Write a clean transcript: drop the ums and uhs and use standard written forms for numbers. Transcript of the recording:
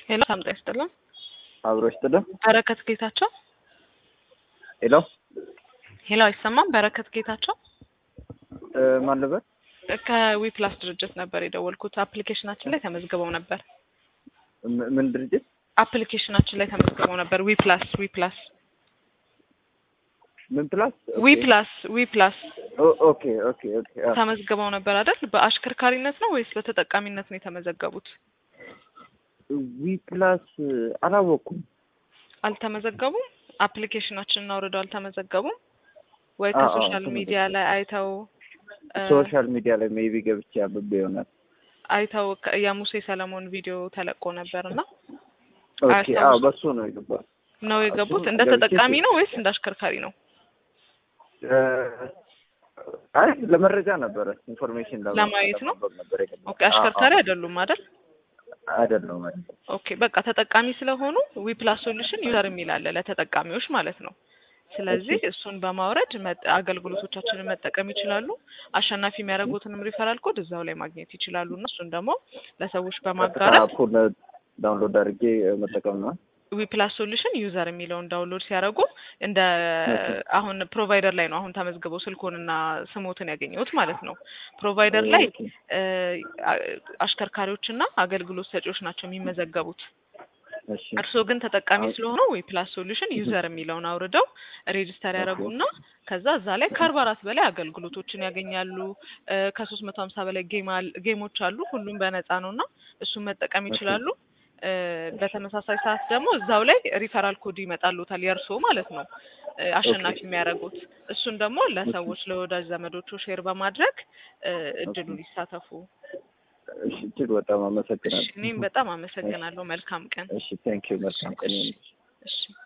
ሄሎ ሰምታ ይስጥልኝ። አብሮ ይስጥልኝ። በረከት ጌታቸው። ሄሎ ሄሎ አይሰማም። በረከት ጌታቸው ማን ነበር? ከዊፕላስ ድርጅት ነበር የደወልኩት። አፕሊኬሽናችን ላይ ተመዝግበው ነበር። ምን ድርጅት? አፕሊኬሽናችን ላይ ተመዝግበው ነበር። ዊፕላስ ምን ፕላስ? ዊፕላስ ኦኬ ተመዝግበው ነበር አይደል? በአሽከርካሪነት ነው ወይስ በተጠቃሚነት ነው የተመዘገቡት? ዊፕላስ አላወኩም። አልተመዘገቡም። አፕሊኬሽናችንን አውርደው አልተመዘገቡም ወይ? ከሶሻል ሚዲያ ላይ አይተው ሶሻል ሚዲያ ላይ ሜቢ ገብቼ አብቤ ይሆናል። አይተው የሙሴ ሰለሞን ቪዲዮ ተለቆ ነበርና ኦኬ በሱ ነው የገቡት። እንደ ተጠቃሚ ነው ወይስ እንደ አሽከርካሪ ነው? አይ ለመረጃ ነበረ፣ ኢንፎርሜሽን ለማየት ነው። ኦኬ አሽከርካሪ አይደሉም አይደል? አይደለም ማለት። ኦኬ በቃ ተጠቃሚ ስለሆኑ ዊፕላስ ሶሉሽን ዩዘር የሚል አለ ለተጠቃሚዎች ማለት ነው። ስለዚህ እሱን በማውረድ አገልግሎቶቻችንን መጠቀም ይችላሉ። አሸናፊ የሚያደርጉትንም ሪፈራል ኮድ እዛው ላይ ማግኘት ይችላሉ። እና እሱን ደግሞ ለሰዎች በማጋራት አፑን ዳውንሎድ አድርጌ መጠቀም ነው። ዊፕላስ ሶሉሽን ዩዘር የሚለውን ዳውንሎድ ሲያደርጉ እንደ አሁን ፕሮቫይደር ላይ ነው አሁን ተመዝግበው ስልኮንና ስሞትን ያገኘሁት ማለት ነው። ፕሮቫይደር ላይ አሽከርካሪዎችና አገልግሎት ሰጪዎች ናቸው የሚመዘገቡት። እርስዎ ግን ተጠቃሚ ስለሆኑ ዊፕላስ ሶሉሽን ዩዘር የሚለውን አውርደው ሬጂስተር ያደርጉና ከዛ እዛ ላይ ከ44 በላይ አገልግሎቶችን ያገኛሉ። ከ350 በላይ ጌሞች አሉ። ሁሉም በነፃ ነውና እሱን መጠቀም ይችላሉ። በተመሳሳይ ሰዓት ደግሞ እዛው ላይ ሪፈራል ኮድ ይመጣሉታል የእርስዎ ማለት ነው አሸናፊ የሚያደርጉት። እሱን ደግሞ ለሰዎች ለወዳጅ ዘመዶቹ ሼር በማድረግ እድሉን ይሳተፉ። እሺ እጅግ በጣም አመሰግናለሁ። እኔም በጣም አመሰግናለሁ። መልካም ቀን። እሺ ቴንክ ዩ። መልካም ቀን። እሺ